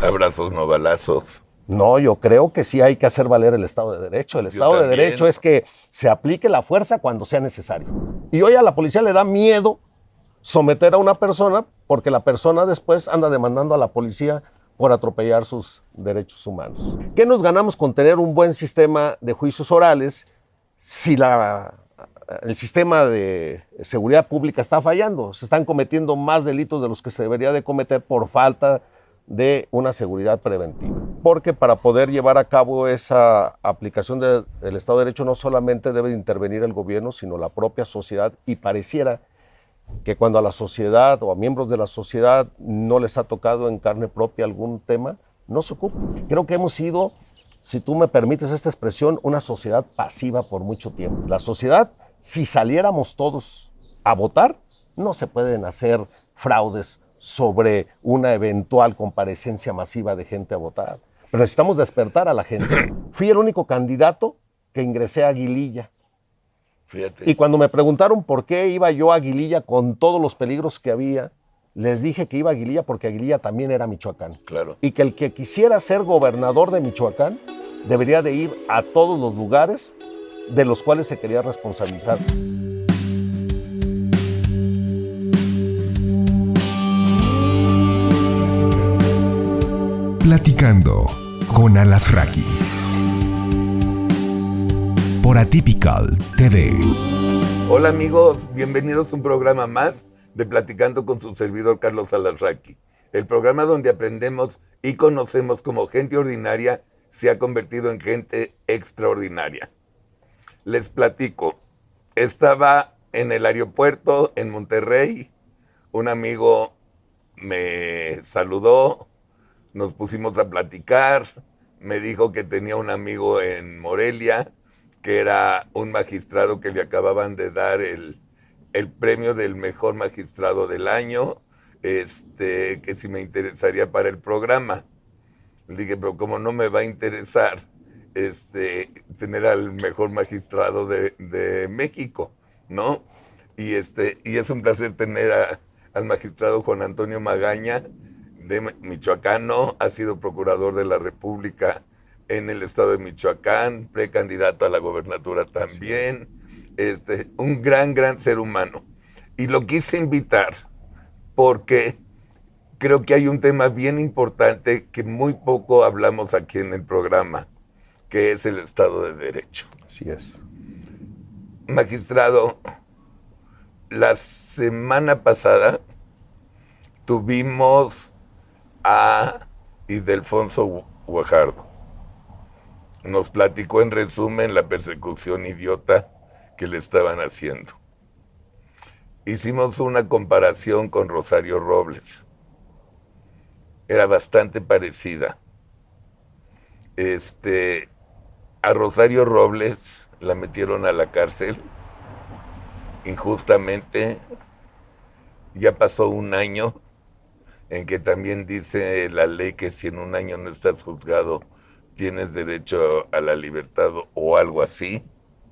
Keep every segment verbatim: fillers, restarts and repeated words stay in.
Abrazos, no balazos. No, yo creo que sí hay que hacer valer el Estado de Derecho. El Estado de Derecho es que se aplique la fuerza cuando sea necesario. Y hoy a la policía le da miedo someter a una persona porque la persona después anda demandando a la policía por atropellar sus derechos humanos. ¿Qué nos ganamos con tener un buen sistema de juicios orales si la, el sistema de seguridad pública está fallando? Se están cometiendo más delitos de los que se debería de cometer por falta de una seguridad preventiva. Porque para poder llevar a cabo esa aplicación de, del Estado de Derecho no solamente debe intervenir el gobierno, sino la propia sociedad, y pareciera que cuando a la sociedad o a miembros de la sociedad no les ha tocado en carne propia algún tema, no se ocupan. Creo que hemos sido, si tú me permites esta expresión, una sociedad pasiva por mucho tiempo. La sociedad, si saliéramos todos a votar, no se pueden hacer fraudes sobre una eventual comparecencia masiva de gente a votar. Pero necesitamos despertar a la gente. Fui el único candidato que ingresé a Aguililla. Fíjate. Y cuando me preguntaron por qué iba yo a Aguililla con todos los peligros que había, les dije que iba a Aguililla porque Aguililla también era Michoacán. Claro. Y que el que quisiera ser gobernador de Michoacán debería de ir a todos los lugares de los cuales se quería responsabilizar. Platicando con Alasraqui por Atypical T V. Hola amigos, bienvenidos a un programa más de Platicando con su servidor Carlos Alasraqui, el programa donde aprendemos y conocemos cómo gente ordinaria se ha convertido en gente extraordinaria. Les platico, estaba en el aeropuerto en Monterrey, un amigo me saludó, nos pusimos a platicar, me dijo que tenía un amigo en Morelia, que era un magistrado que le acababan de dar el, el premio del mejor magistrado del año, este, que si me interesaría para el programa. Le dije, pero ¿cómo no me va a interesar este, tener al mejor magistrado de, de México, ¿no? Y, este, y es un placer tener a, al magistrado Juan Antonio Magaña, de michoacano, ha sido procurador de la República en el estado de Michoacán, precandidato a la gobernatura también, sí. este, un gran, gran ser humano. Y lo quise invitar porque creo que hay un tema bien importante que muy poco hablamos aquí en el programa, que es el Estado de Derecho. Así es. Magistrado, la semana pasada tuvimos a Ildefonso Guajardo. Nos platicó en resumen la persecución idiota que le estaban haciendo. Hicimos una comparación con Rosario Robles. Era bastante parecida. Este, a Rosario Robles la metieron a la cárcel injustamente. Ya pasó un año en que también dice la ley que si en un año no estás juzgado tienes derecho a la libertad o algo así.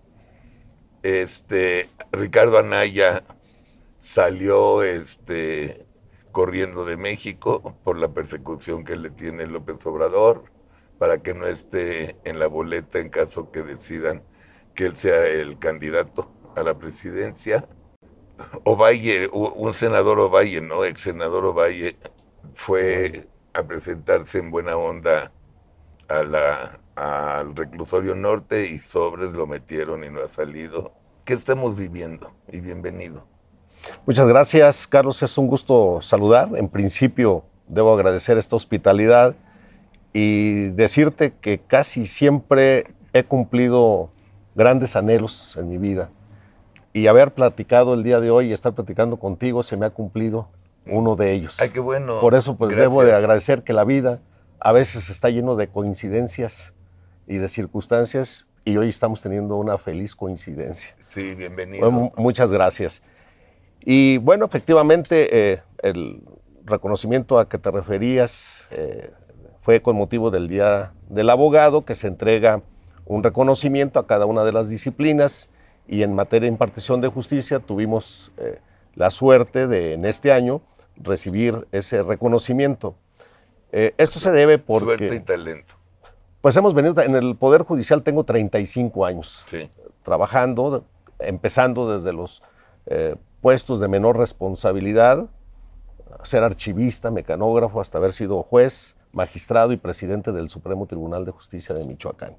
Este, Ricardo Anaya salió este, corriendo de México por la persecución que le tiene López Obrador, para que no esté en la boleta en caso que decidan que él sea el candidato a la presidencia. Ovalle, un senador Ovalle, ¿no? Ex senador Ovalle fue a presentarse en buena onda a la, al reclusorio norte y sobres lo metieron y no ha salido. ¿Qué estamos viviendo? Y bienvenido. Muchas gracias, Carlos. Es un gusto saludar. En principio, debo agradecer esta hospitalidad y decirte que casi siempre he cumplido grandes anhelos en mi vida. Y haber platicado el día de hoy y estar platicando contigo, se me ha cumplido uno de ellos. Ay, qué bueno. Por eso, pues, Gracias. debo de agradecer que la vida a veces está lleno de coincidencias y de circunstancias, y hoy estamos teniendo una feliz coincidencia. Sí, bienvenido. Bueno, muchas gracias. Y bueno, efectivamente, eh, el reconocimiento a que te referías eh, fue con motivo del Día del Abogado, que se entrega un reconocimiento a cada una de las disciplinas. Y en materia de impartición de justicia tuvimos eh, la suerte de, en este año, recibir ese reconocimiento. Eh, esto se debe porque... Suerte y talento. Pues hemos venido, en el Poder Judicial tengo treinta y cinco años Sí. trabajando, empezando desde los eh, puestos de menor responsabilidad, ser archivista, mecanógrafo, hasta haber sido juez, magistrado y presidente del Supremo Tribunal de Justicia de Michoacán.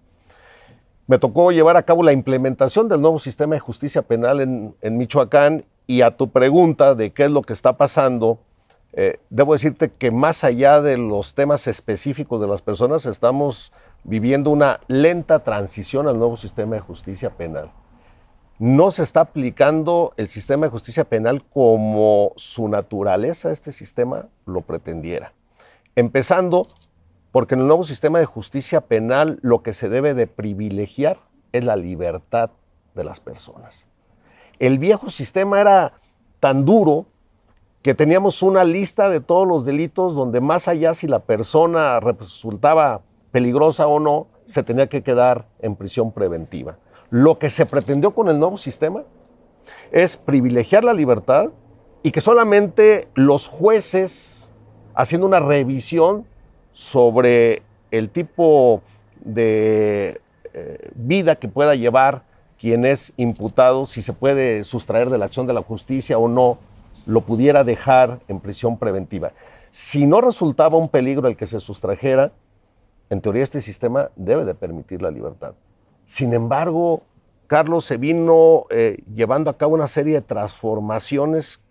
Me tocó llevar a cabo la implementación del nuevo sistema de justicia penal en, en Michoacán, y a tu pregunta de qué es lo que está pasando, eh, debo decirte que más allá de los temas específicos de las personas, estamos viviendo una lenta transición al nuevo sistema de justicia penal. No se está aplicando el sistema de justicia penal como su naturaleza, este sistema lo pretendiera. Empezando porque en el nuevo sistema de justicia penal lo que se debe de privilegiar es la libertad de las personas. El viejo sistema era tan duro que teníamos una lista de todos los delitos donde más allá si la persona resultaba peligrosa o no, se tenía que quedar en prisión preventiva. Lo que se pretendió con el nuevo sistema es privilegiar la libertad y que solamente los jueces, haciendo una revisión sobre el tipo de eh, vida que pueda llevar quien es imputado, si se puede sustraer de la acción de la justicia o no, lo pudiera dejar en prisión preventiva. Si no resultaba un peligro el que se sustrajera, en teoría este sistema debe de permitir la libertad. Sin embargo, Carlos, se vino eh, llevando a cabo una serie de transformaciones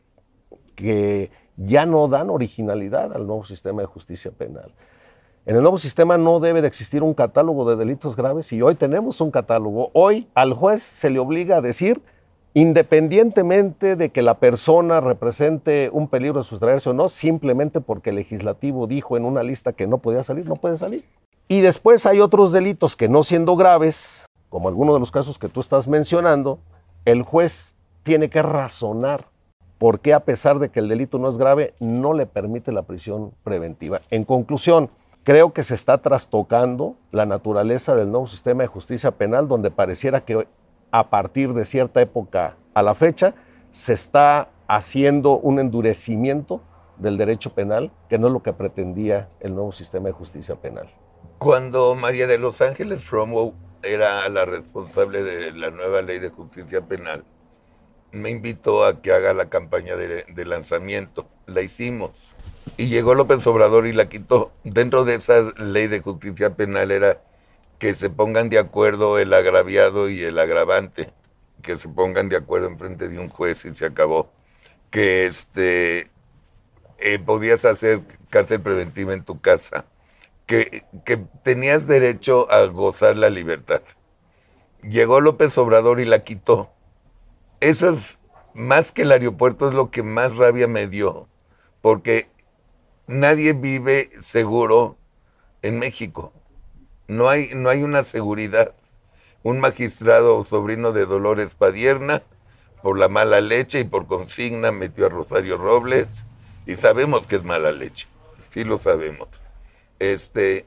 que ya no dan originalidad al nuevo sistema de justicia penal. En el nuevo sistema no debe de existir un catálogo de delitos graves y hoy tenemos un catálogo. Hoy al juez se le obliga a decir, independientemente de que la persona represente un peligro de sustraerse o no, simplemente porque el legislativo dijo en una lista que no podía salir, no puede salir. Y después hay otros delitos que no siendo graves, como algunos de los casos que tú estás mencionando, el juez tiene que razonar por qué, a pesar de que el delito no es grave, no le permite la prisión preventiva. En conclusión, creo que se está trastocando la naturaleza del nuevo sistema de justicia penal, donde pareciera que a partir de cierta época a la fecha se está haciendo un endurecimiento del derecho penal, que no es lo que pretendía el nuevo sistema de justicia penal. Cuando María de los Ángeles Frommo era la responsable de la nueva ley de justicia penal, me invitó a que haga la campaña de, de lanzamiento. La hicimos. Y llegó López Obrador y la quitó. Dentro de esa ley de justicia penal era que se pongan de acuerdo el agraviado y el agravante, que se pongan de acuerdo en frente de un juez y se acabó. Que este eh, podías hacer cárcel preventiva en tu casa, que, que tenías derecho a gozar la libertad. Llegó López Obrador y la quitó. Eso es, más que el aeropuerto, es lo que más rabia me dio, porque nadie vive seguro en México. No hay, no hay una seguridad. Un magistrado sobrino de Dolores Padierna, por la mala leche y por consigna, metió a Rosario Robles, y sabemos que es mala leche, sí lo sabemos. Este,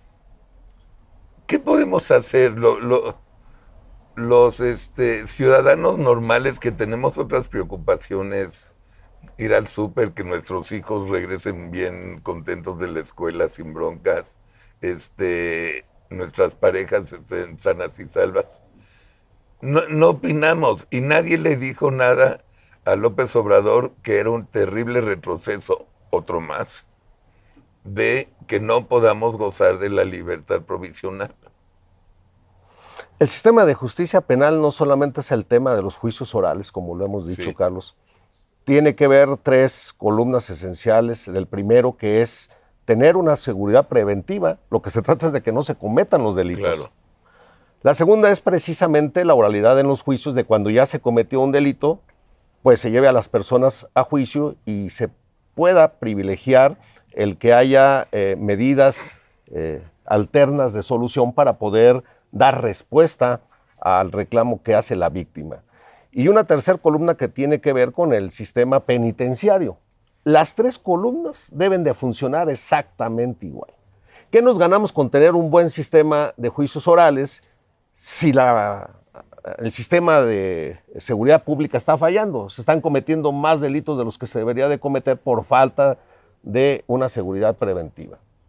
¿qué podemos hacer? Lo, lo, los este, ciudadanos normales que tenemos otras preocupaciones, ir al súper, que nuestros hijos regresen bien contentos de la escuela sin broncas, este, nuestras parejas estén sanas y salvas. No, no opinamos, y nadie le dijo nada a López Obrador, que era un terrible retroceso, otro más, de que no podamos gozar de la libertad provisional. El sistema de justicia penal no solamente es el tema de los juicios orales, como lo hemos dicho, sí, Carlos. Tiene que ver tres columnas esenciales. El primero, que es tener una seguridad preventiva. Lo que se trata es de que no se cometan los delitos. Claro. La segunda es precisamente la oralidad en los juicios, de cuando ya se cometió un delito, pues se lleve a las personas a juicio y se pueda privilegiar el que haya eh, medidas eh, alternas de solución para poder dar respuesta al reclamo que hace la víctima. Y una tercera columna que tiene que ver con el sistema penitenciario. Las tres columnas deben de funcionar exactamente igual. ¿Qué nos ganamos con tener un buen sistema de juicios orales si la, el sistema de seguridad pública está fallando? Se están cometiendo más delitos de los que se debería de cometer por falta de una seguridad preventiva.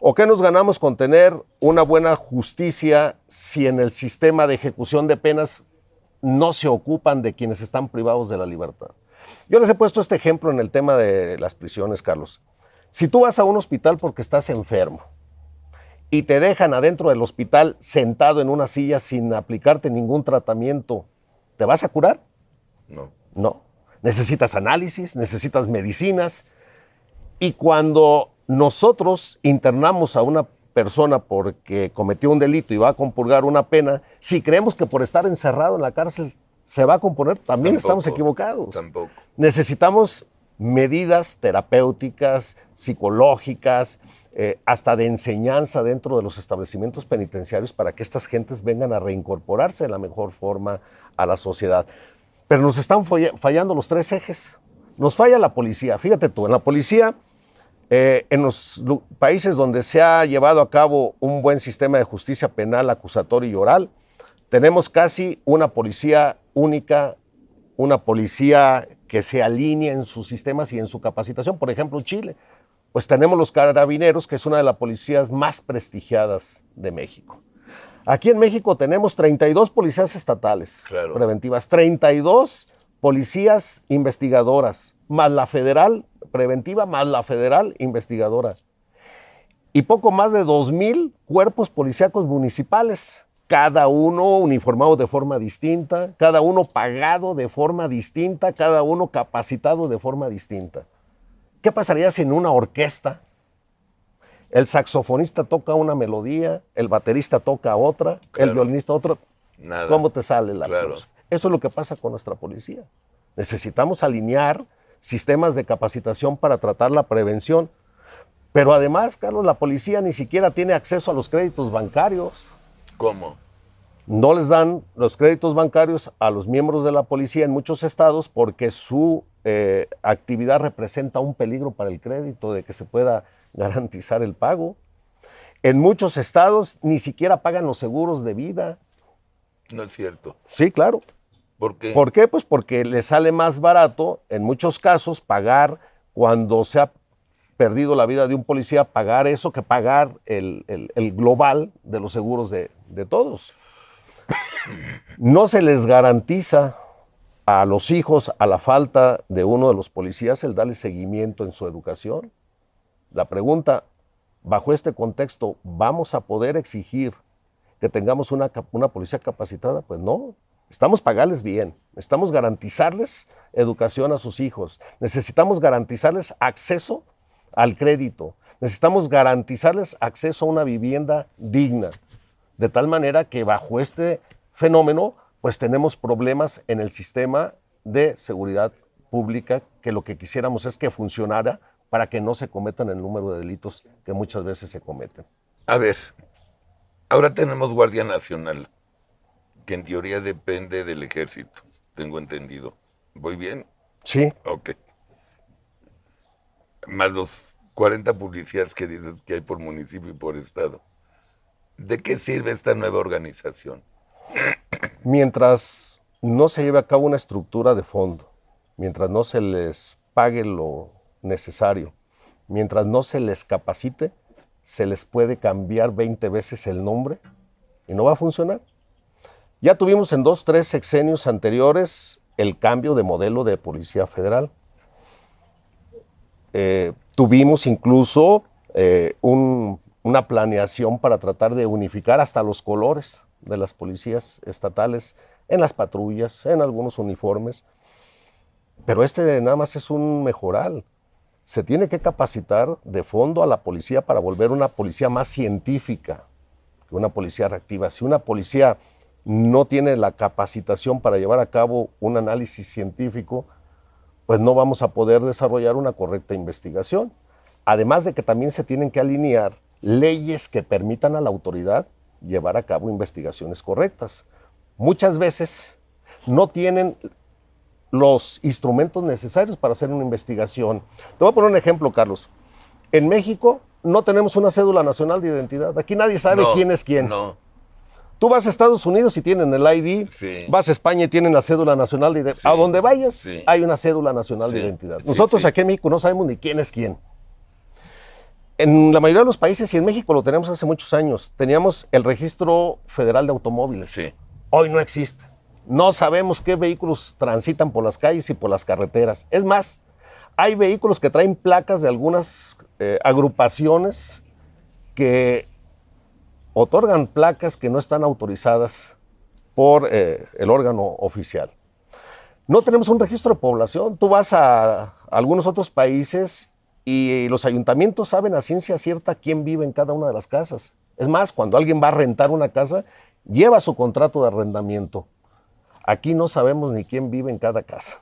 ¿O qué nos ganamos con tener una buena justicia si en el sistema de ejecución de penas no se ocupan de quienes están privados de la libertad? Yo les he puesto este ejemplo en el tema de las prisiones, Carlos. Si tú vas a un hospital porque estás enfermo y te dejan adentro del hospital sentado en una silla sin aplicarte ningún tratamiento, ¿te vas a curar? No. No. Necesitas análisis, necesitas medicinas. Y cuando nosotros internamos a una persona porque cometió un delito y va a compurgar una pena, si creemos que por estar encerrado en la cárcel se va a componer, también Tampoco, estamos equivocados. Tampoco. Necesitamos medidas terapéuticas, psicológicas, eh, hasta de enseñanza dentro de los establecimientos penitenciarios para que estas gentes vengan a reincorporarse de la mejor forma a la sociedad. Pero nos están fallando los tres ejes. Nos falla la policía. Fíjate tú, en la policía, eh, en los países donde se ha llevado a cabo un buen sistema de justicia penal, acusatoria y oral, tenemos casi una policía única, una policía que se alinea en sus sistemas y en su capacitación. Por ejemplo, Chile, pues tenemos los carabineros, que es una de las policías más prestigiadas de México. Aquí en México tenemos treinta y dos policías estatales claro. preventivas, treinta y dos policías investigadoras, más la federal preventiva, más la federal investigadora. Y poco más de dos mil cuerpos policíacos municipales, cada uno uniformado de forma distinta, cada uno pagado de forma distinta, cada uno capacitado de forma distinta. ¿Qué pasaría si en una orquesta el saxofonista toca una melodía, el baterista toca otra, claro. el violinista otra? Nada. ¿Cómo te sale la claro. cosa? Eso es lo que pasa con nuestra policía. Necesitamos alinear sistemas de capacitación para tratar la prevención. Pero además, Carlos, la policía ni siquiera tiene acceso a los créditos bancarios. ¿Cómo? No les dan los créditos bancarios a los miembros de la policía en muchos estados porque su eh, actividad representa un peligro para el crédito, de que se pueda garantizar el pago. En muchos estados ni siquiera pagan los seguros de vida. No es cierto. Sí, claro. ¿Por qué? ¿Por qué? Pues porque les sale más barato, en muchos casos, pagar cuando se ha perdido la vida de un policía, pagar eso que pagar el, el, el global de los seguros de, de todos. No se les garantiza a los hijos, a la falta de uno de los policías, el darle seguimiento en su educación. La pregunta, bajo este contexto, ¿vamos a poder exigir que tengamos una, una policía capacitada? Pues no. Necesitamos pagarles bien, necesitamos garantizarles educación a sus hijos, necesitamos garantizarles acceso al crédito, necesitamos garantizarles acceso a una vivienda digna, de tal manera que bajo este fenómeno, pues tenemos problemas en el sistema de seguridad pública, que lo que quisiéramos es que funcionara para que no se cometan el número de delitos que muchas veces se cometen. A ver, ahora tenemos Guardia Nacional, que en teoría depende del ejército, tengo entendido. ¿Voy bien? Sí. Ok. Más los cuarenta policías que dices que hay por municipio y por estado. ¿De qué sirve esta nueva organización? Mientras no se lleve a cabo una estructura de fondo, mientras no se les pague lo necesario, mientras no se les capacite, se les puede cambiar veinte veces el nombre y no va a funcionar. Ya tuvimos en dos, tres sexenios anteriores el cambio de modelo de Policía Federal. Eh, tuvimos incluso eh, un, una planeación para tratar de unificar hasta los colores de las policías estatales en las patrullas, en algunos uniformes. Pero este nada más es un mejoral. Se tiene que capacitar de fondo a la policía para volver una policía más científica que una policía reactiva. Si una policía no tiene la capacitación para llevar a cabo un análisis científico, pues no vamos a poder desarrollar una correcta investigación. Además de que también se tienen que alinear leyes que permitan a la autoridad llevar a cabo investigaciones correctas. Muchas veces no tienen los instrumentos necesarios para hacer una investigación. Te voy a poner un ejemplo, Carlos. En México no tenemos una cédula nacional de identidad. Aquí nadie sabe no, quién es quién. No. Tú vas a Estados Unidos y tienen el I D, sí. Vas a España y tienen la cédula nacional de identidad. Sí. A donde vayas sí. hay una cédula nacional sí. de identidad. Sí, Nosotros sí. aquí en México no sabemos ni quién es quién. En la mayoría de los países, y en México lo tenemos hace muchos años, teníamos el Registro Federal de Automóviles. Sí. Hoy no existe. No sabemos qué vehículos transitan por las calles y por las carreteras. Es más, hay vehículos que traen placas de algunas eh, agrupaciones que otorgan placas que no están autorizadas por eh, el órgano oficial. No tenemos un registro de población. Tú vas a, a algunos otros países y los ayuntamientos saben a ciencia cierta quién vive en cada una de las casas. Es más, cuando alguien va a rentar una casa, lleva su contrato de arrendamiento. Aquí no sabemos ni quién vive en cada casa.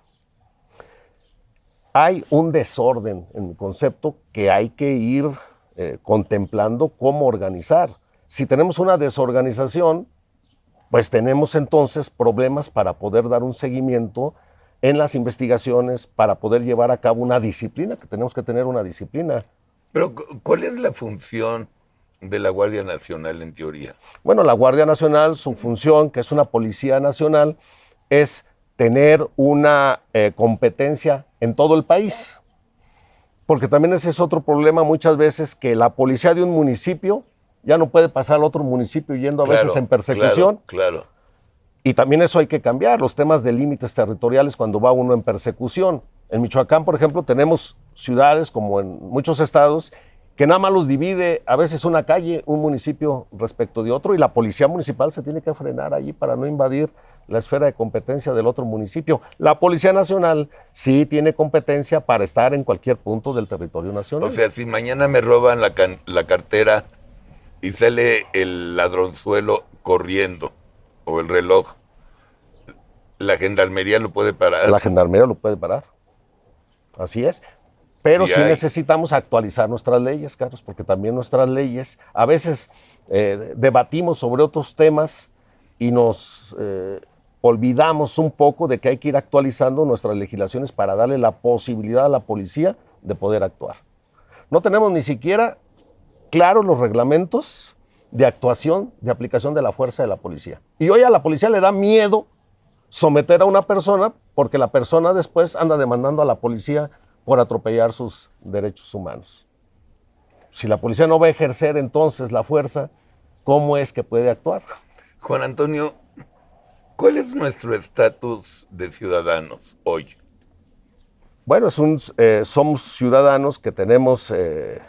Hay un desorden en mi concepto que hay que ir eh, contemplando cómo organizar. Si tenemos una desorganización, pues tenemos entonces problemas para poder dar un seguimiento en las investigaciones, para poder llevar a cabo una disciplina, que tenemos que tener una disciplina. Pero, ¿cuál es la función de la Guardia Nacional en teoría? Bueno, la Guardia Nacional, su función, que es una policía nacional, es tener una eh, competencia en todo el país. Porque también ese es otro problema muchas veces, que la policía de un municipio ya no puede pasar al otro municipio yendo a Claro, veces en persecución. Claro, claro. Y también eso hay que cambiar, los temas de límites territoriales cuando va uno en persecución. En Michoacán, por ejemplo, tenemos ciudades, como en muchos estados, que nada más los divide a veces una calle, un municipio respecto de otro, y la policía municipal se tiene que frenar allí para no invadir la esfera de competencia del otro municipio. La Policía Nacional sí tiene competencia para estar en cualquier punto del territorio nacional. O sea, si mañana me roban la, can la cartera y sale el ladronzuelo corriendo, o el reloj, ¿la gendarmería lo puede parar? La gendarmería lo puede parar. Así es. Pero sí, sí necesitamos actualizar nuestras leyes, Carlos, porque también nuestras leyes, a veces eh, debatimos sobre otros temas y nos eh, olvidamos un poco de que hay que ir actualizando nuestras legislaciones para darle la posibilidad a la policía de poder actuar. No tenemos ni siquiera claros los reglamentos de actuación, de aplicación de la fuerza de la policía. Y hoy a la policía le da miedo someter a una persona porque la persona después anda demandando a la policía por atropellar sus derechos humanos. Si la policía no va a ejercer entonces la fuerza, ¿cómo es que puede actuar? Juan Antonio, ¿cuál es nuestro estatus de ciudadanos hoy? Bueno, es un, eh, somos ciudadanos que tenemos eh,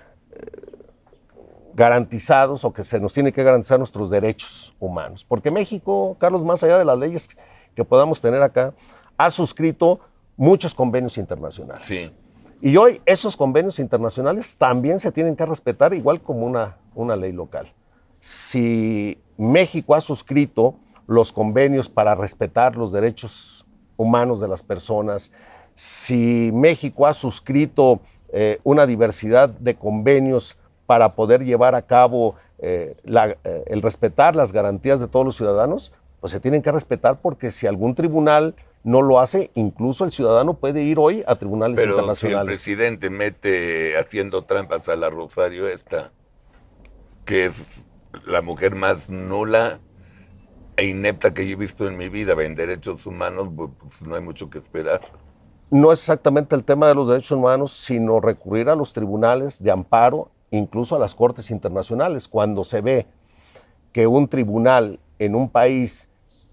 garantizados o que se nos tiene que garantizar nuestros derechos humanos. Porque México, Carlos, más allá de las leyes que podamos tener acá, ha suscrito muchos convenios internacionales. Sí. Y hoy esos convenios internacionales también se tienen que respetar igual como una, una ley local. Si México ha suscrito los convenios para respetar los derechos humanos de las personas, si México ha suscrito eh, una diversidad de convenios para poder llevar a cabo eh, la, eh, el respetar las garantías de todos los ciudadanos, pues se tienen que respetar, porque si algún tribunal no lo hace, incluso el ciudadano puede ir hoy a tribunales Pero internacionales. Si el presidente mete haciendo trampas a la Rosario esta, que es la mujer más nula e inepta que yo he visto en mi vida en derechos humanos, pues no hay mucho que esperar. No es exactamente el tema de los derechos humanos, sino recurrir a los tribunales de amparo, incluso a las cortes internacionales. Cuando se ve que un tribunal en un país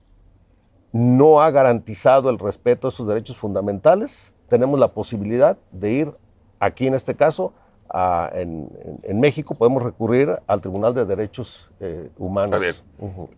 no ha garantizado el respeto a sus derechos fundamentales, tenemos la posibilidad de ir, aquí en este caso, a, en, en, en México, podemos recurrir al Tribunal de Derechos eh, Humanos. A ver, uh-huh.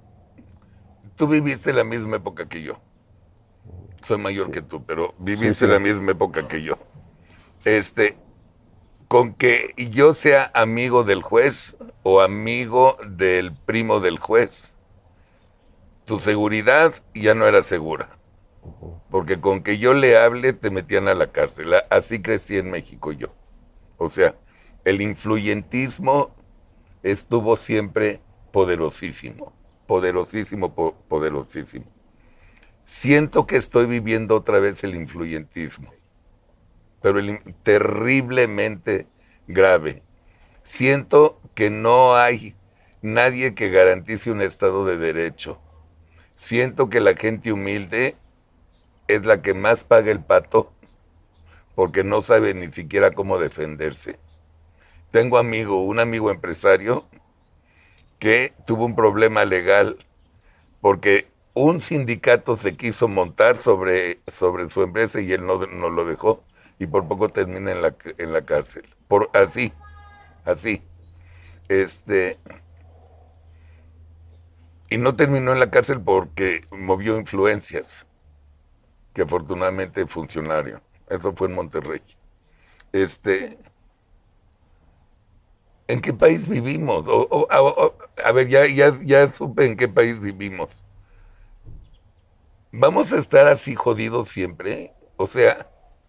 Tú viviste la misma época que yo. Soy mayor sí. que tú, pero viviste sí, sí. la misma época que yo. Este, con que yo sea amigo del juez o amigo del primo del juez, tu seguridad ya no era segura. Uh-huh. Porque con que yo le hable te metían a la cárcel. Así crecí en México yo. O sea, el influyentismo estuvo siempre poderosísimo. Poderosísimo, po- poderosísimo. Siento que estoy viviendo otra vez el influyentismo, pero el, terriblemente grave. Siento que no hay nadie que garantice un Estado de Derecho. Siento que la gente humilde es la que más paga el pato porque no sabe ni siquiera cómo defenderse. tengo amigo, un amigo empresario que tuvo un problema legal porque un sindicato se quiso montar sobre, sobre su empresa y él no, no lo dejó y por poco termina en la, en la cárcel. Por, así, así. Este, y no terminó en la cárcel porque movió influencias, que afortunadamente funcionaron. Eso fue en Monterrey. Este, ¿en qué país vivimos? O, o, o, a ver, ya, ya, ya supe en qué país vivimos. ¿Vamos a estar así jodidos siempre? O sea,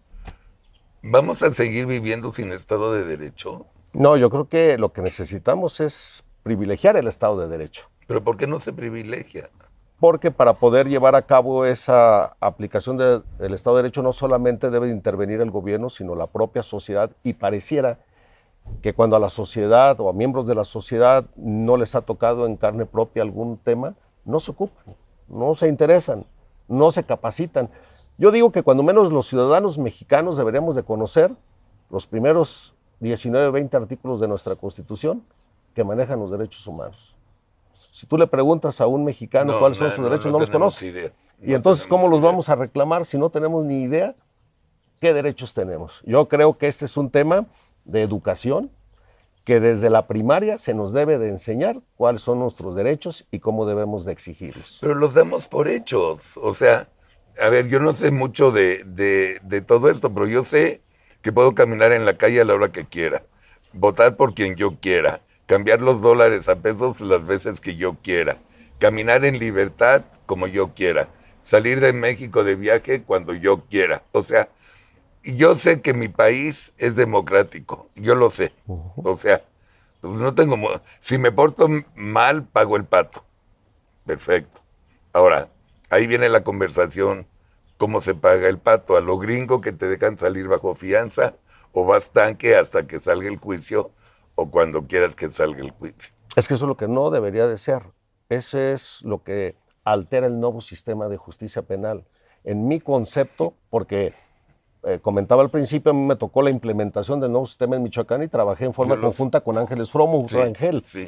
¿vamos a seguir viviendo sin Estado de Derecho? No, yo creo que lo que necesitamos es privilegiar el Estado de Derecho. ¿Pero por qué no se privilegia? Porque para poder llevar a cabo esa aplicación de, del Estado de Derecho no solamente debe intervenir el gobierno, sino la propia sociedad, y pareciera que cuando a la sociedad o a miembros de la sociedad no les ha tocado en carne propia algún tema, no se ocupan, no se interesan, no se capacitan. Yo digo que cuando menos los ciudadanos mexicanos deberíamos de conocer los primeros diecinueve, veinte artículos de nuestra Constitución que manejan los derechos humanos. Si tú le preguntas a un mexicano no, cuáles son no, sus derechos, no, no, no los conoce. Idea. No y entonces, ¿cómo los idea. vamos a reclamar si no tenemos ni idea qué derechos tenemos? Yo creo que este es un tema de educación que desde la primaria se nos debe de enseñar cuáles son nuestros derechos y cómo debemos de exigirlos. Pero los damos por hechos. O sea, a ver, yo no sé mucho de, de, de todo esto, pero yo sé que puedo caminar en la calle a la hora que quiera, votar por quien yo quiera, cambiar los dólares a pesos las veces que yo quiera, caminar en libertad como yo quiera, salir de México de viaje cuando yo quiera. O sea, yo sé que mi país es democrático, yo lo sé. Uh-huh. O sea, pues no tengo... Si me porto mal, pago el pato. Perfecto. Ahora, ahí viene la conversación, ¿cómo se paga el pato? ¿A lo gringo que te dejan salir bajo fianza? ¿O vas tanque hasta que salga el juicio? ¿O cuando quieras que salga el juicio? Es que eso es lo que no debería de ser. Ese es lo que altera el nuevo sistema de justicia penal. En mi concepto, porque... Eh, comentaba al principio, a mí me tocó la implementación del nuevo sistema en Michoacán y trabajé en forma lo... conjunta con Ángeles Fromo, sí, Rangel. Sí.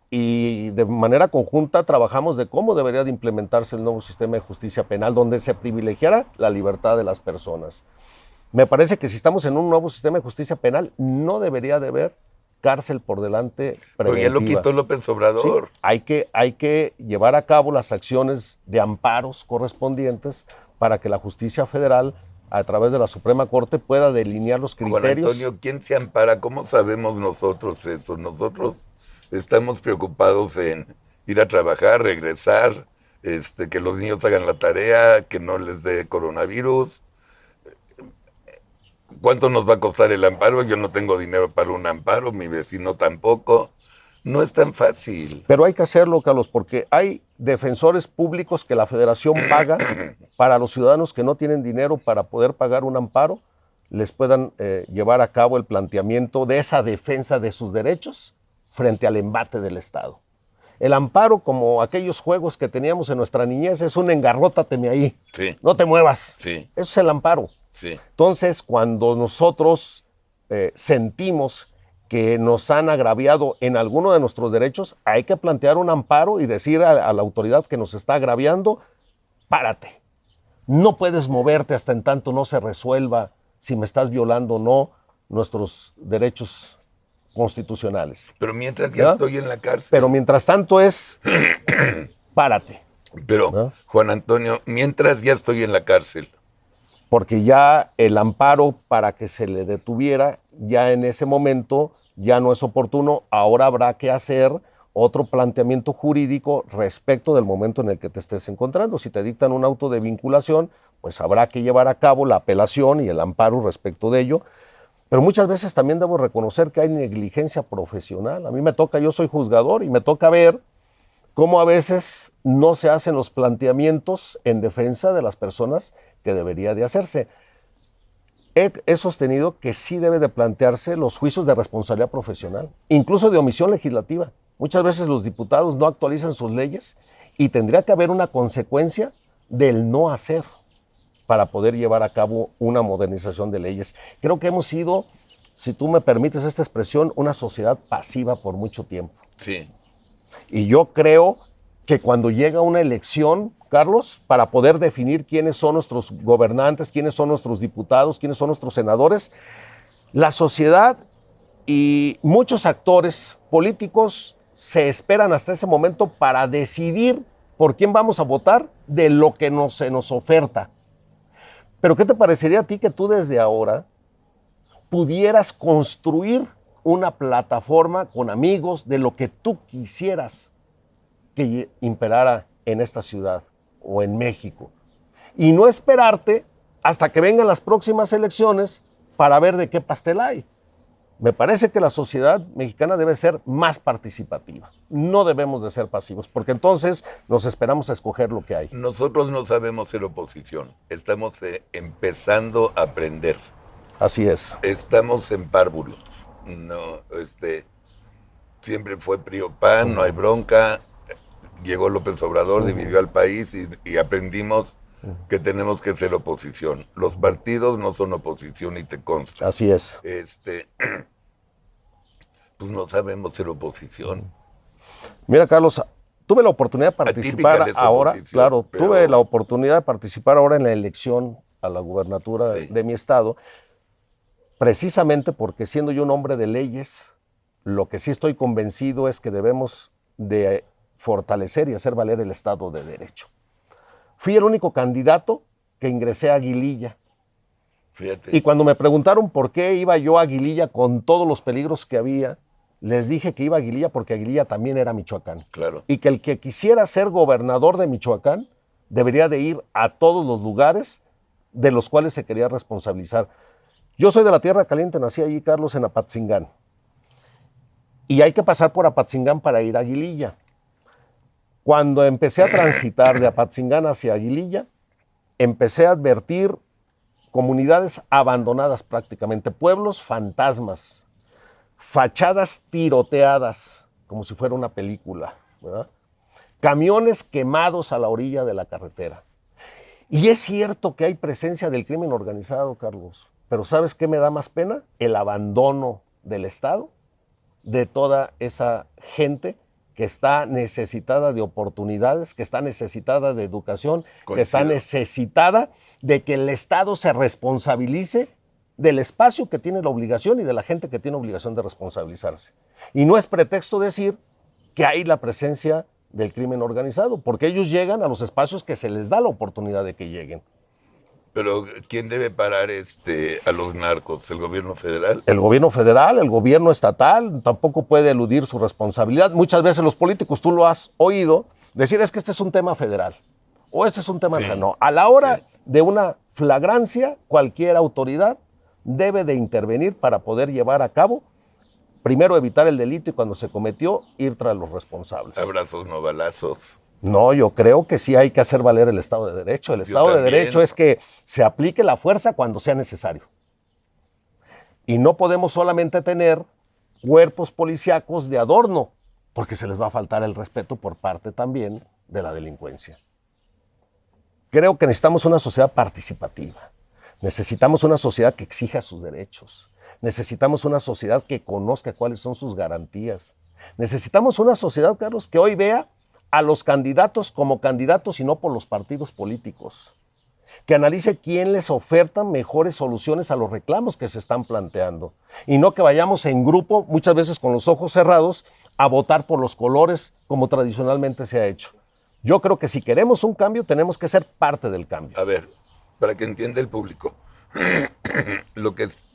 Y de manera conjunta trabajamos de cómo debería de implementarse el nuevo sistema de justicia penal, donde se privilegiara la libertad de las personas. Me parece que si estamos en un nuevo sistema de justicia penal, no debería de haber cárcel por delante preventiva. Pero ya lo quitó López Obrador. Sí, hay que, hay que llevar a cabo las acciones de amparos correspondientes para que la justicia federal, a través de la Suprema Corte, pueda delinear los criterios. Juan Antonio, ¿quién se ampara? ¿Cómo sabemos nosotros eso? Nosotros estamos preocupados en ir a trabajar, regresar, este, que los niños hagan la tarea, que no les dé coronavirus. ¿Cuánto nos va a costar el amparo? Yo no tengo dinero para un amparo, mi vecino tampoco. No es tan fácil. Pero hay que hacerlo, Carlos, porque hay defensores públicos que la Federación paga para los ciudadanos que no tienen dinero para poder pagar un amparo, les puedan eh, llevar a cabo el planteamiento de esa defensa de sus derechos frente al embate del Estado. El amparo, como aquellos juegos que teníamos en nuestra niñez, es un engarrótateme ahí, sí. No te muevas. Sí. Eso es el amparo. Sí. Entonces, cuando nosotros eh, sentimos que nos han agraviado en alguno de nuestros derechos, hay que plantear un amparo y decir a, a la autoridad que nos está agraviando, párate. No puedes moverte hasta en tanto no se resuelva si me estás violando o no nuestros derechos constitucionales. Pero mientras ya, ¿ya? estoy en la cárcel. Pero mientras tanto es, párate. Pero, ¿no? Juan Antonio, mientras ya estoy en la cárcel. Porque ya el amparo para que se le detuviera, ya en ese momento ya no es oportuno. Ahora habrá que hacer otro planteamiento jurídico respecto del momento en el que te estés encontrando. Si te dictan un auto de vinculación, pues habrá que llevar a cabo la apelación y el amparo respecto de ello. Pero muchas veces también debo reconocer que hay negligencia profesional. A mí me toca, yo soy juzgador y me toca ver cómo a veces no se hacen los planteamientos en defensa de las personas que debería de hacerse. He, he sostenido que sí debe de plantearse los juicios de responsabilidad profesional, incluso de omisión legislativa. Muchas veces los diputados no actualizan sus leyes y tendría que haber una consecuencia del no hacer para poder llevar a cabo una modernización de leyes. Creo que hemos sido si tú me permites esta expresión, una sociedad pasiva por mucho tiempo. Sí. Y yo creo que cuando llega una elección, Carlos, para poder definir quiénes son nuestros gobernantes, quiénes son nuestros diputados, quiénes son nuestros senadores, la sociedad y muchos actores políticos se esperan hasta ese momento para decidir por quién vamos a votar de lo que nos, se nos oferta. Pero ¿qué te parecería a ti que tú desde ahora pudieras construir una plataforma con amigos de lo que tú quisieras que imperara en esta ciudad o en México? Y no esperarte hasta que vengan las próximas elecciones para ver de qué pastel hay. Me parece que la sociedad mexicana debe ser más participativa. No debemos de ser pasivos, porque entonces nos esperamos a escoger lo que hay. Nosotros no sabemos ser oposición. Estamos eh, empezando a aprender. Así es. Estamos en párvulos. No, este, siempre fue P R I o P A N, no hay bronca. Llegó López Obrador, dividió al país y, y aprendimos que tenemos que ser oposición. Los partidos no son oposición y te consta. Así es. Este, pues no sabemos ser oposición. Mira, Carlos, tuve la oportunidad de participar ahora, claro, pero... tuve la oportunidad de participar ahora en la elección a la gubernatura sí. de mi estado, precisamente porque siendo yo un hombre de leyes, lo que sí estoy convencido es que debemos de fortalecer y hacer valer el Estado de Derecho. Fui el único candidato que ingresé a Aguililla. Fíjate. Y cuando me preguntaron por qué iba yo a Aguililla con todos los peligros que había, les dije que iba a Aguililla porque Aguililla también era Michoacán. Claro. Y que el que quisiera ser gobernador de Michoacán debería de ir a todos los lugares de los cuales se quería responsabilizar. Yo soy de la Tierra Caliente, nací allí, Carlos, en Apatzingán. Y hay que pasar por Apatzingán para ir a Aguililla. Cuando empecé a transitar de Apatzingán hacia Aguililla, empecé a advertir comunidades abandonadas prácticamente, pueblos fantasmas, fachadas tiroteadas, como si fuera una película, ¿verdad? Camiones quemados a la orilla de la carretera. Y es cierto que hay presencia del crimen organizado, Carlos, pero ¿sabes qué me da más pena? El abandono del Estado, de toda esa gente que está necesitada de oportunidades, que está necesitada de educación, Coincido. que está necesitada de que el Estado se responsabilice del espacio que tiene la obligación y de la gente que tiene obligación de responsabilizarse. Y no es pretexto decir que hay la presencia del crimen organizado, porque ellos llegan a los espacios que se les da la oportunidad de que lleguen. Pero ¿quién debe parar este, a los narcos? ¿El gobierno federal? El gobierno federal, el gobierno estatal, tampoco puede eludir su responsabilidad. Muchas veces los políticos, tú lo has oído, decir es que este es un tema federal, o este es un tema... Sí. No, a la hora Sí. de una flagrancia, cualquier autoridad debe de intervenir para poder llevar a cabo, primero evitar el delito y cuando se cometió, ir tras los responsables. Abrazos, no balazos. No, yo creo que sí hay que hacer valer el Estado de Derecho. El Estado de Derecho es que se aplique la fuerza cuando sea necesario. Y no podemos solamente tener cuerpos policíacos de adorno, porque se les va a faltar el respeto por parte también de la delincuencia. Creo que necesitamos una sociedad participativa. Necesitamos una sociedad que exija sus derechos. Necesitamos una sociedad que conozca cuáles son sus garantías. Necesitamos una sociedad, Carlos, que hoy vea a los candidatos como candidatos y no por los partidos políticos. Que analice quién les oferta mejores soluciones a los reclamos que se están planteando. Y no que vayamos en grupo, muchas veces con los ojos cerrados, a votar por los colores como tradicionalmente se ha hecho. Yo creo que si queremos un cambio, tenemos que ser parte del cambio. A ver, para que entienda el público, lo que es...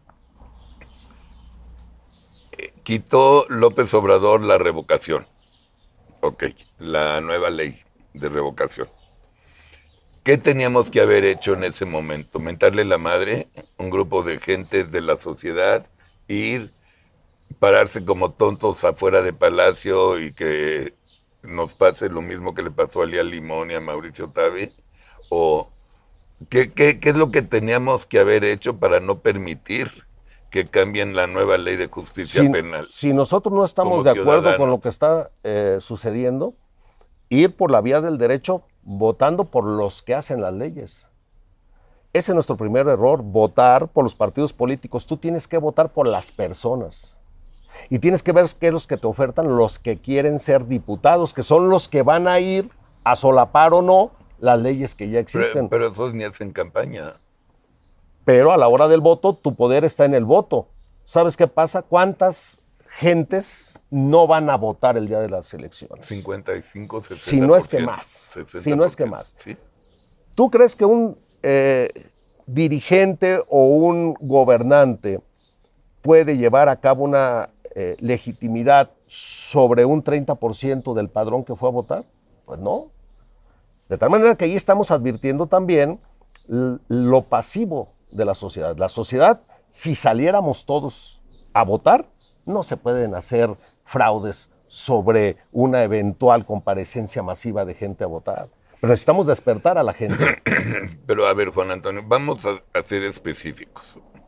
Quitó López Obrador la revocación. Ok, la nueva ley de revocación. ¿Qué teníamos que haber hecho en ese momento? ¿Mentarle la madre? ¿Un grupo de gente de la sociedad? ¿Ir, pararse como tontos afuera de Palacio y que nos pase lo mismo que le pasó a Lía Limón y a Mauricio Tavi? ¿O qué, qué, qué es lo que teníamos que haber hecho para no permitir que cambien la nueva ley de justicia si, penal? Si nosotros no estamos de acuerdo ciudadanos. con lo que está eh, sucediendo, ir por la vía del derecho votando por los que hacen las leyes. ese es nuestro primer error, votar por los partidos políticos. Tú tienes que votar por las personas. Y tienes que ver qué es los que te ofertan los que quieren ser diputados, que son los que van a ir a solapar o no las leyes que ya existen. Pero, pero esos ni hacen campaña. Pero a la hora del voto, tu poder está en el voto. ¿Sabes qué pasa? ¿Cuántas gentes no van a votar el día de las elecciones? cincuenta y cinco, sesenta por ciento. Si no es que más. Si no es que más. ¿Sí? ¿Tú crees que un eh, dirigente o un gobernante puede llevar a cabo una eh, legitimidad sobre un treinta por ciento del padrón que fue a votar? Pues no. De tal manera que ahí estamos advirtiendo también lo pasivo de la sociedad. La sociedad, si saliéramos todos a votar, no se pueden hacer fraudes sobre una eventual comparecencia masiva de gente a votar. Pero necesitamos despertar a la gente. Pero a ver, Juan Antonio, vamos a, a ser específicos.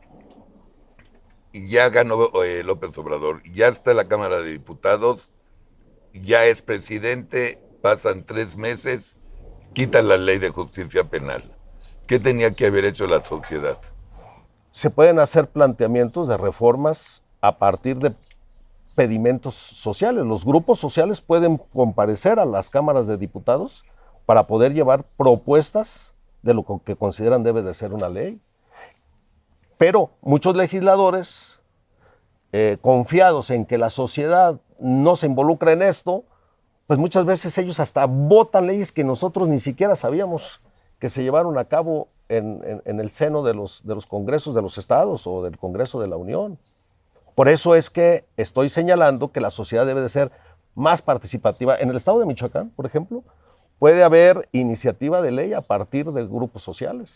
Ya ganó eh, López Obrador, ya está en la Cámara de Diputados, ya es presidente, pasan tres meses, quitan la ley de justicia penal. ¿Qué tenía que haber hecho la sociedad? Se pueden hacer planteamientos de reformas a partir de pedimentos sociales. Los grupos sociales pueden comparecer a las cámaras de diputados para poder llevar propuestas de lo que consideran debe de ser una ley. Pero muchos legisladores, eh, confiados en que la sociedad no se involucra en esto, pues muchas veces ellos hasta votan leyes que nosotros ni siquiera sabíamos que se llevaron a cabo en, en, en el seno de los, de los congresos de los estados o del Congreso de la Unión. Por eso es que estoy señalando que la sociedad debe de ser más participativa. En el estado de Michoacán, por ejemplo, puede haber iniciativa de ley a partir de grupos sociales.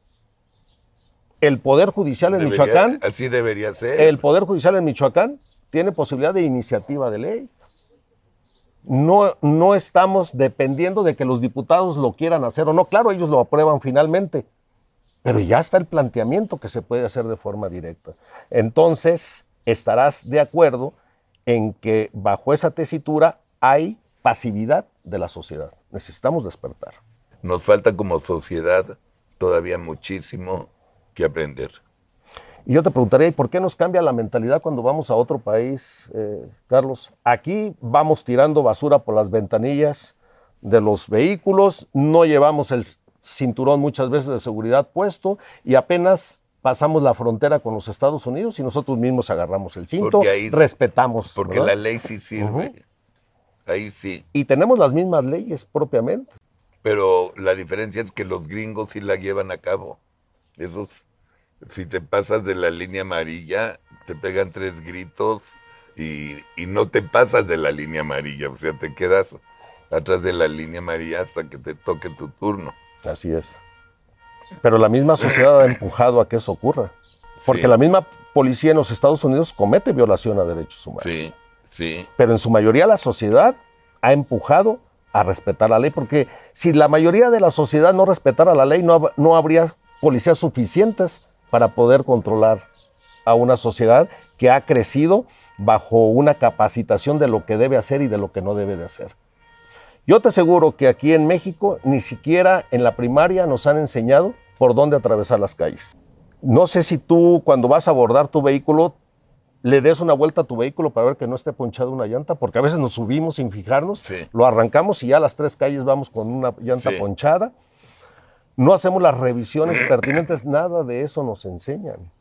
El Poder Judicial en Debería, Michoacán... Así debería ser. El Poder Judicial en Michoacán tiene posibilidad de iniciativa de ley. No, no estamos dependiendo de que los diputados lo quieran hacer o no. Claro, ellos lo aprueban finalmente, pero ya está el planteamiento que se puede hacer de forma directa. Entonces, estarás de acuerdo en que bajo esa tesitura hay pasividad de la sociedad. Necesitamos despertar. Nos falta como sociedad todavía muchísimo que aprender. Y yo te preguntaría, ¿y por qué nos cambia la mentalidad cuando vamos a otro país, eh, Carlos? Aquí vamos tirando basura por las ventanillas de los vehículos, no llevamos el cinturón muchas veces de seguridad puesto y apenas pasamos la frontera con los Estados Unidos y nosotros mismos agarramos el cinto, ahí, respetamos. Porque ¿verdad? La ley sí sirve, uh-huh. Ahí sí. Y tenemos las mismas leyes propiamente. Pero la diferencia es que los gringos sí la llevan a cabo. Esos... Si te pasas de la línea amarilla, te pegan tres gritos y, y no te pasas de la línea amarilla. O sea, te quedas atrás de la línea amarilla hasta que te toque tu turno. Así es. Pero la misma sociedad ha empujado a que eso ocurra. Porque sí. La misma policía en los Estados Unidos comete violación a derechos humanos. Sí, sí. Pero en su mayoría la sociedad ha empujado a respetar la ley. Porque si la mayoría de la sociedad no respetara la ley, no, no habría policías suficientes para poder controlar a una sociedad que ha crecido bajo una capacitación de lo que debe hacer y de lo que no debe de hacer. Yo te aseguro que aquí en México ni siquiera en la primaria nos han enseñado por dónde atravesar las calles. No sé si tú cuando vas a abordar tu vehículo le des una vuelta a tu vehículo para ver que no esté ponchada una llanta, porque a veces nos subimos sin fijarnos, sí. Lo arrancamos y ya a las tres calles vamos con una llanta sí. ponchada. No hacemos las revisiones pertinentes, nada de eso nos enseñan.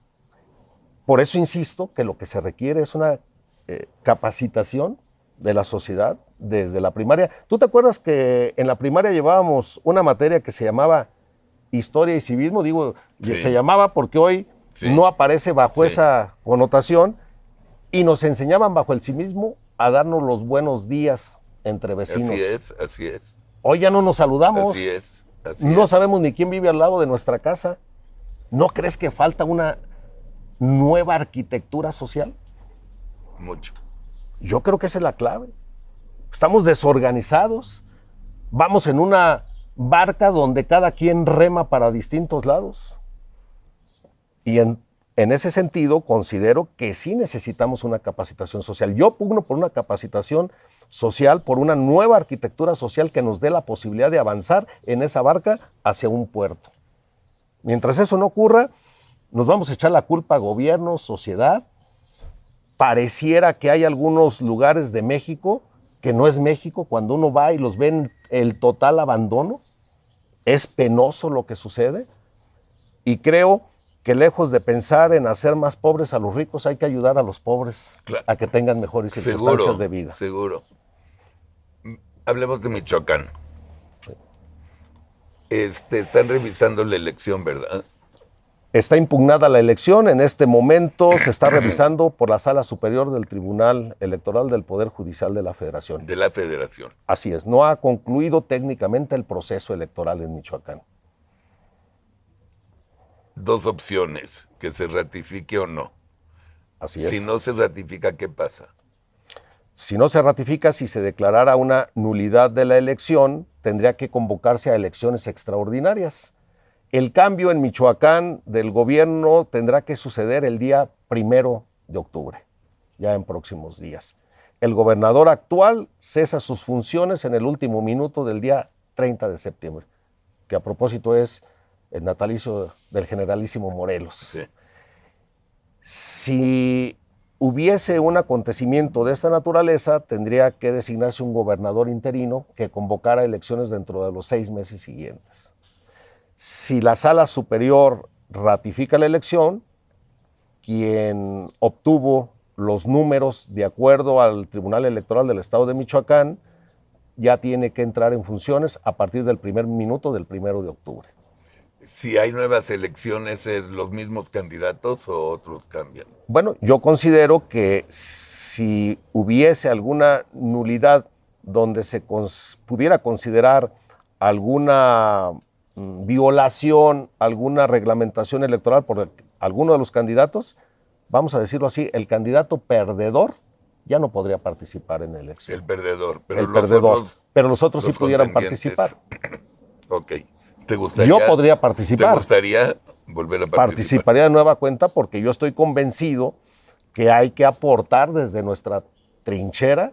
Por eso insisto que lo que se requiere es una eh, capacitación de la sociedad desde la primaria. ¿Tú te acuerdas que en la primaria llevábamos una materia que se llamaba Historia y Civismo? Digo, sí. Se llamaba porque hoy sí. No aparece bajo sí. Esa connotación y nos enseñaban bajo el civismo a darnos los buenos días entre vecinos. Así es, así es. Hoy ya no nos saludamos. Así es. Así no es. Sabemos ni quién vive al lado de nuestra casa. ¿No crees que falta una nueva arquitectura social? Mucho. Yo creo que esa es la clave. Estamos desorganizados. Vamos en una barca donde cada quien rema para distintos lados. Y en, en ese sentido considero que sí necesitamos una capacitación social. Yo pugno por una capacitación social, por una nueva arquitectura social que nos dé la posibilidad de avanzar en esa barca hacia un puerto. Mientras eso no ocurra, nos vamos a echar la culpa a gobierno, sociedad. Pareciera que hay algunos lugares de México que no es México. Cuando uno va y los ve en el total abandono, es penoso lo que sucede. Y creo que lejos de pensar en hacer más pobres a los ricos, hay que ayudar a los pobres claro. a que tengan mejores circunstancias seguro, de vida. Seguro. Hablemos de Michoacán. Este, están revisando la elección, ¿verdad? Está impugnada la elección. En este momento se está revisando por la Sala Superior del Tribunal Electoral del Poder Judicial de la Federación. De la Federación. Así es. No ha concluido técnicamente el proceso electoral en Michoacán. Dos opciones, que se ratifique o no. Así es. Si no se ratifica, ¿qué pasa? Si no se ratifica, si se declarara una nulidad de la elección, tendría que convocarse a elecciones extraordinarias. El cambio en Michoacán del gobierno tendrá que suceder el día primero de octubre, ya en próximos días. El gobernador actual cesa sus funciones en el último minuto del día treinta de septiembre, que a propósito es el natalicio del generalísimo Morelos. Sí. Si hubiese un acontecimiento de esta naturaleza, tendría que designarse un gobernador interino que convocara elecciones dentro de los seis meses siguientes. Si la Sala Superior ratifica la elección, quien obtuvo los números de acuerdo al Tribunal Electoral del Estado de Michoacán ya tiene que entrar en funciones a partir del primer minuto del primero de octubre. Si hay nuevas elecciones, ¿es los mismos candidatos o otros cambian? Bueno, yo considero que si hubiese alguna nulidad donde se cons- pudiera considerar alguna mm, violación, alguna reglamentación electoral por el, alguno de los candidatos, vamos a decirlo así, el candidato perdedor ya no podría participar en la elección. El perdedor. Pero el los perdedor, otros, pero los otros los sí pudieran participar. Ok. ¿Te gustaría, yo podría participar. ¿Te gustaría volver a participar? Participaría de nueva cuenta porque yo estoy convencido que hay que aportar desde nuestra trinchera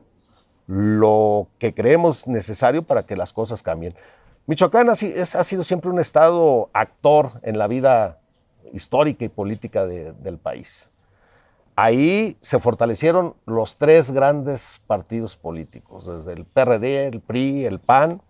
lo que creemos necesario para que las cosas cambien. Michoacán ha, es, ha sido siempre un estado actor en la vida histórica y política de, del país. Ahí se fortalecieron los tres grandes partidos políticos, desde el P R D, el P R I, el P A N.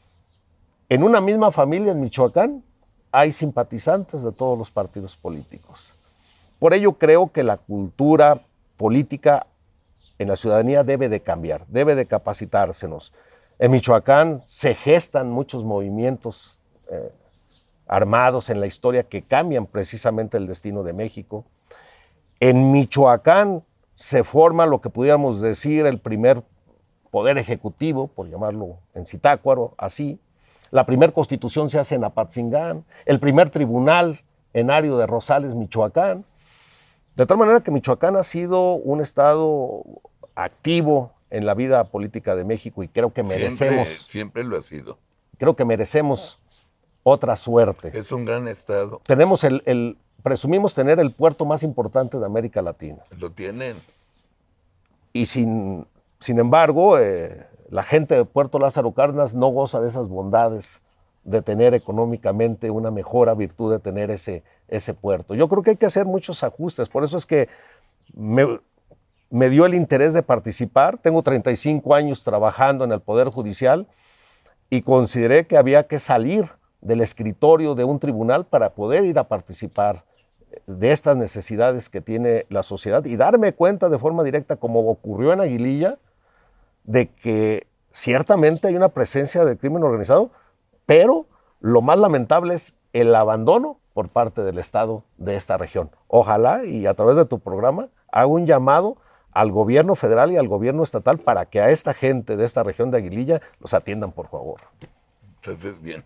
En una misma familia en Michoacán hay simpatizantes de todos los partidos políticos. Por ello creo que la cultura política en la ciudadanía debe de cambiar, debe de capacitársenos. En Michoacán se gestan muchos movimientos eh, armados en la historia que cambian precisamente el destino de México. En Michoacán se forma lo que pudiéramos decir el primer poder ejecutivo, por llamarlo en Zitácuaro, así. La primera constitución se hace en Apatzingán, el primer tribunal en Ario de Rosales, Michoacán. De tal manera que Michoacán ha sido un estado activo en la vida política de México y creo que merecemos... Siempre, siempre lo ha sido. Creo que merecemos otra suerte. Es un gran estado. Tenemos el, el, presumimos tener el puerto más importante de América Latina. Lo tienen. Y sin, sin embargo... Eh, la gente de Puerto Lázaro Cárdenas no goza de esas bondades de tener económicamente una mejora virtud de tener ese, ese puerto. Yo creo que hay que hacer muchos ajustes, por eso es que me, me dio el interés de participar. Tengo treinta y cinco años trabajando en el Poder Judicial y consideré que había que salir del escritorio de un tribunal para poder ir a participar de estas necesidades que tiene la sociedad y darme cuenta de forma directa, como ocurrió en Aguililla, de que ciertamente hay una presencia de crimen organizado, pero lo más lamentable es el abandono por parte del Estado de esta región. Ojalá, y a través de tu programa, hago un llamado al gobierno federal y al gobierno estatal para que a esta gente de esta región de Aguililla los atiendan, por favor. Entonces, bien.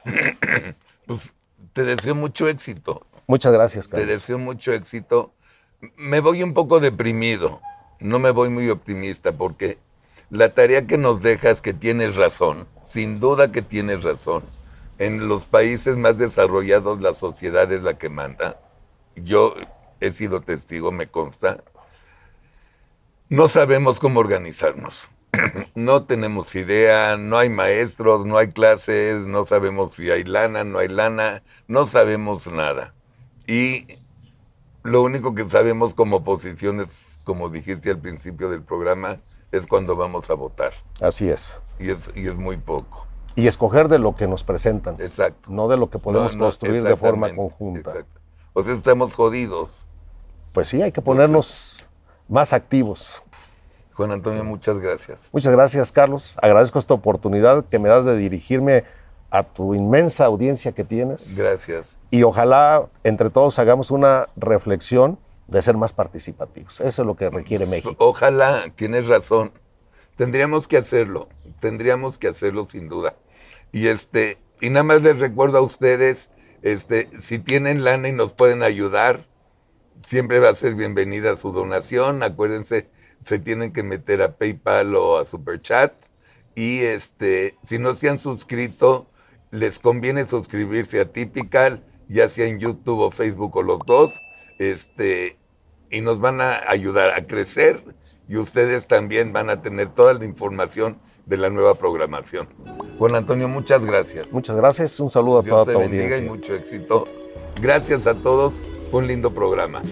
Pues te deseo mucho éxito. Muchas gracias, Carlos. Te deseo mucho éxito. Me voy un poco deprimido, no me voy muy optimista porque... La tarea que nos dejas, que tienes razón, sin duda que tienes razón. En los países más desarrollados la sociedad es la que manda. Yo he sido testigo, me consta. No sabemos cómo organizarnos. no tenemos idea, no hay maestros, no hay clases, no sabemos si hay lana, no hay lana, no sabemos nada. Y lo único que sabemos como oposición es, como dijiste al principio del programa, es cuando vamos a votar. Así es. Y es, y es muy poco. Y escoger de lo que nos presentan. Exacto. No de lo que podemos no, no, construir de forma conjunta. Exacto. O sea, estamos jodidos. Pues sí, hay que ponernos Entonces, más activos. Juan Antonio, muchas gracias. Muchas gracias, Carlos. Agradezco esta oportunidad que me das de dirigirme a tu inmensa audiencia que tienes. Gracias. Y ojalá entre todos hagamos una reflexión de ser más participativos. Eso es lo que requiere México. Ojalá, tienes razón. Tendríamos que hacerlo, tendríamos que hacerlo sin duda. Y este, y nada más les recuerdo a ustedes, este, si tienen lana y nos pueden ayudar, siempre va a ser bienvenida su donación. Acuérdense, se tienen que meter a PayPal o a Superchat. Y este, si no se han suscrito, les conviene suscribirse a Typical, ya sea en YouTube o Facebook o los dos, este, y nos van a ayudar a crecer. Y ustedes también van a tener toda la información de la nueva programación. Juan Antonio, muchas gracias. Muchas gracias. Un saludo a toda tu audiencia. Dios te bendiga y mucho éxito. Gracias a todos. Fue un lindo programa.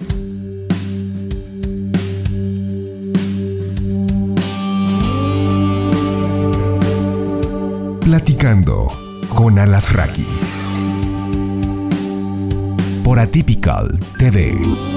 Platicando con Alasraqui por Atypical T V.